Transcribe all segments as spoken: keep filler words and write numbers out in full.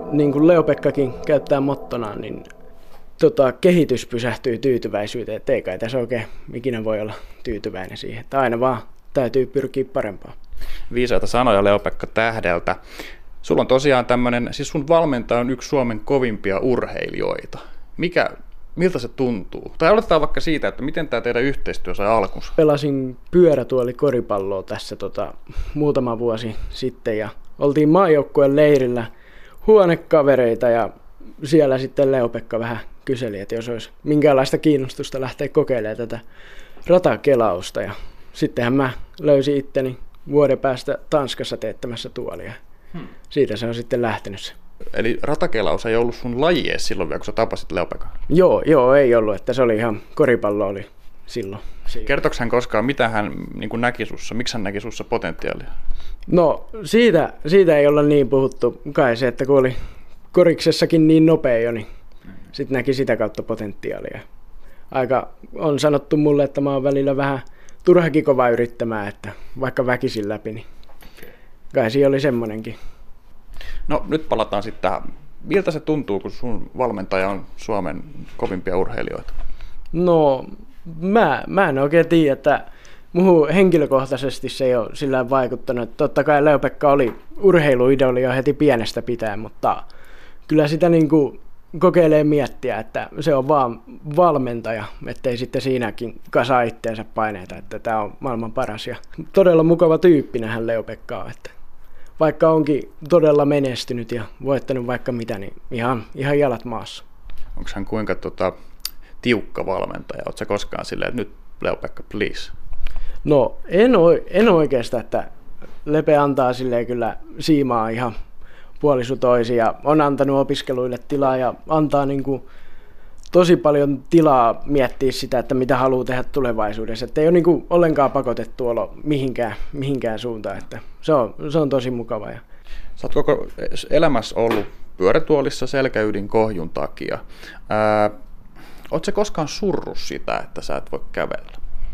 niin kuin Leo-Pekkakin käyttää mottonaan, niin tota, kehitys pysähtyy tyytyväisyyteen. Et ei kai tässä oikein ikinä voi olla tyytyväinen siihen. Että aina vaan täytyy pyrkiä parempaan. Viisaita sanoja Leo-Pekka Tähdeltä. Sulla on tosiaan tämmöinen, siis sun valmentaja on yksi Suomen kovimpia urheilijoita. Mikä, miltä se tuntuu? Tai aloitetaan vaikka siitä, että miten tämä teidän yhteistyö sai alkunsa? Pelasin pyörätuoli koripalloa tässä tota, muutama vuosi sitten ja oltiin maajoukkueen leirillä huonekavereita ja siellä sitten Leo-Pekka vähän kyseli, että jos olisi minkäänlaista kiinnostusta lähteä kokeilemaan tätä ratakelausta. Ja sittenhän mä löysin itteni vuoden päästä Tanskassa teettämässä tuolia. Hmm. Siitä se on sitten lähtenyt se. Eli ratakelaus ei ollut sun laji edes silloin vielä, kun sä tapasit Leo-Pekan? Joo, joo, ei ollut. Että se oli ihan, koripallo oli silloin. Kertoiko hän koskaan, mitä hän niin kuin näki sussa? Miksi hän näki sussa potentiaalia? No, siitä, siitä ei olla niin puhuttu. Kai se, että kun oli koriksessakin niin nopea jo, niin sitten näki sitä kautta potentiaalia. Aika on sanottu mulle, että mä oon välillä vähän turhakin kova yrittämään, että vaikka väkisin läpi, niin kai siinä oli semmonenkin. No nyt palataan sitten tähän. Miltä se tuntuu, kun sun valmentaja on Suomen kovimpia urheilijoita? No mä, mä en oikein tiedä, että muuhun henkilökohtaisesti se ei ole sillä vaikuttanut. Totta kai Leo-Pekka oli urheiluidoli jo heti pienestä pitäen, mutta kyllä sitä niin kuin kokeilee miettiä, että se on vaan valmentaja, ettei sitten siinäkin kasa itteensä paineita, että tämä on maailman paras ja todella mukava tyyppinähän Leo-Pekka on, että vaikka onkin todella menestynyt ja voittanut vaikka mitä, niin ihan, ihan jalat maassa. Onko hän kuinka tota, tiukka valmentaja? Oletko sä koskaan silleen, että nyt Leo-Pekka, please? No en, en oikeastaan, että Lepe antaa silleen kyllä siimaa ihan puolisu toisin ja on antanut opiskeluille tilaa ja antaa niin kuin tosi paljon tilaa miettiä sitä, että mitä haluaa tehdä tulevaisuudessa. Että ei ole niin kuin ollenkaan pakotettu olo mihinkään, mihinkään suuntaan. Että se, on, se on tosi mukava. Sä oot koko elämässä ollut pyörätuolissa selkäydin kohjun takia. Ää, oot sä koskaan surrut sitä, että sä et voi kävellä?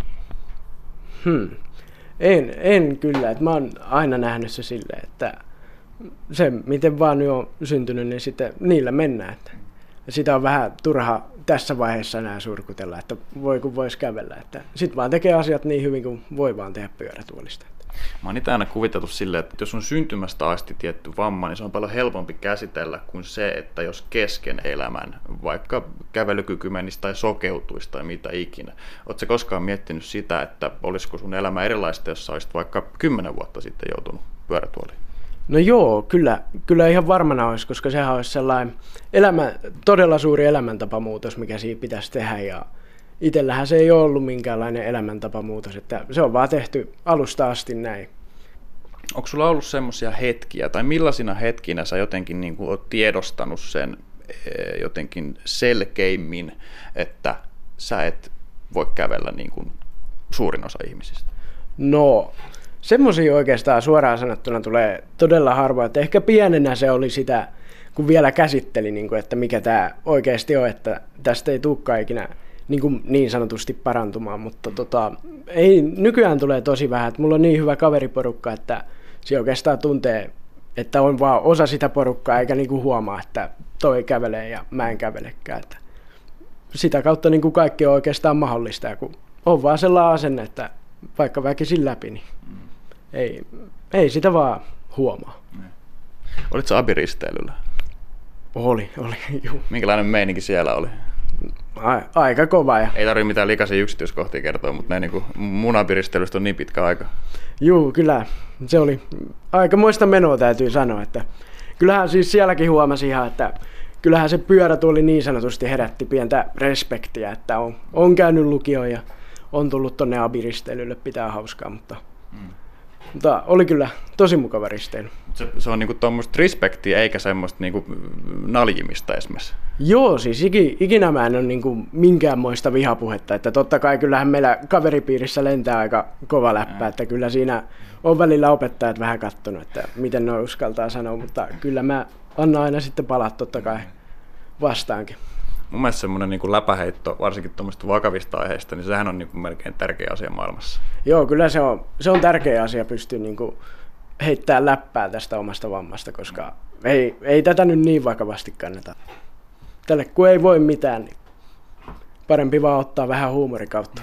Hmm. En, en kyllä. Että mä oon aina nähnyt se silleen, että se, miten vaan nyt on syntynyt, niin sitten niillä mennään. Että sitä on vähän turha tässä vaiheessa enää surkutella, että voi kun voisi kävellä. Sitten vaan tekee asiat niin hyvin kuin voi vaan tehdä pyörätuolista. Mä oon itse aina kuviteltu silleen, että jos on syntymästä asti tietty vamma, niin se on paljon helpompi käsitellä kuin se, että jos kesken elämän vaikka kävelykyky menisi tai sokeutuisi tai mitä ikinä. Ootko sä koskaan miettinyt sitä, että olisiko sun elämä erilaista, jos sä olisit vaikka kymmenen vuotta sitten joutunut pyörätuoliin? No joo, kyllä, kyllä ihan varmana olisi, koska sehän olisi sellainen elämä, todella suuri elämäntapamuutos, mikä siinä pitäisi tehdä. Ja itsellähän se ei ole ollut minkäänlainen elämäntapamuutos, että se on vaan tehty alusta asti näin. Onko sulla ollut semmoisia hetkiä, tai millaisina hetkinä sä jotenkin niin kuin oot tiedostanut sen jotenkin selkeimmin, että sä et voi kävellä niin kuin suurin osa ihmisistä? No, semmoisia oikeastaan suoraan sanottuna tulee todella harvoin, että ehkä pienenä se oli sitä, kun vielä käsitteli, niin kuin, että mikä tämä oikeasti on, että tästä ei tulekaan ikinä niin, kuin niin sanotusti parantumaan, mutta tota, ei, nykyään tulee tosi vähän, että mulla on niin hyvä kaveriporukka, että se oikeastaan tuntee, että on vaan osa sitä porukkaa, eikä niin kuin huomaa, että toi kävelee ja mä en kävelekään. Että sitä kautta niin kuin kaikki on oikeastaan mahdollista, ja kun on vaan sellainen asenne, että vaikka väkisin läpi, niin ei, ei sitä vaan huomaa. Olitko sä abiristeilyllä? Oli, oli, juu. Minkälainen meininki siellä oli? A, aika kova. Ja ei tarvitse mitään likaisia yksityiskohtia kertoa, mutta näin, niin kuin mun abiristeilystä on niin pitkä aika. Juu, kyllä. Se oli aikamoista menoa, täytyy sanoa. Että kyllähän siis sielläkin huomasi ihan, että kyllähän se pyörätuoli niin sanotusti herätti pientä respektiä, että on, on käynyt lukioon ja on tullut tonne abiristeilylle, pitää hauskaa, mutta, mm. mutta oli kyllä tosi mukava risteily. Se, se on niinku tuommoista respektiä eikä semmoista niinku naljimista esimerkiksi. Joo, siis ikinä mä en ole niinku minkäänmoista vihapuhetta, että totta kai kyllähän meillä kaveripiirissä lentää aika kova läppä, Ää. että kyllä siinä on välillä opettajat vähän kattonut, että miten ne uskaltaa sanoa, mutta kyllä mä annan aina sitten palat totta kai vastaankin. Mun mielestä semmoinen niin kuin läpäheitto, varsinkin tuommoista vakavista aiheista, niin sehän on niin kuin melkein tärkeä asia maailmassa. Joo, kyllä se on, se on tärkeä asia pystyä niin kuin heittämään läppää tästä omasta vammasta, koska ei, ei tätä nyt niin vakavasti kannata. Tälle kun ei voi mitään, niin parempi vaan ottaa vähän huumorikautta.